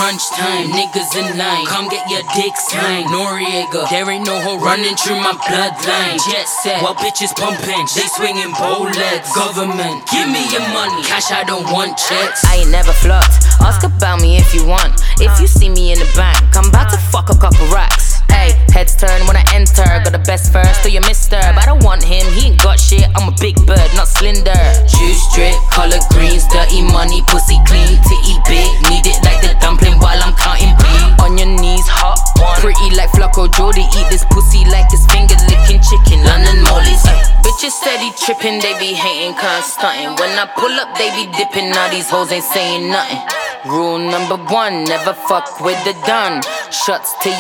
crunch time, niggas in line. Come get your dick signed. Noriega, there ain't no hoe running through my bloodline. Jet set, while bitches pumping, they swinging bow legs. Government, give me your money. Cash, I don't want checks. I ain't never flopped. Ask about me if you want. If you see me in the bank, I'm about to fuck a couple racks. Hey, heads turn when I enter. Got the best first, do you mister? But I don't want him, he ain't got shit. I'm a big bird, not slender. Juice drip, color greens, dirty money, pussy clean, titty big. Need it like the dumpling while I'm counting beat. On your knees, hot one. Pretty like Flacco Jody, eat this pussy like it's finger licking chicken. London Molly's. Bitches steady tripping, they be hating, can't stunting. When I pull up, they be dipping. Now these hoes ain't saying nothing. Rule number 1, never fuck with the done. Shots to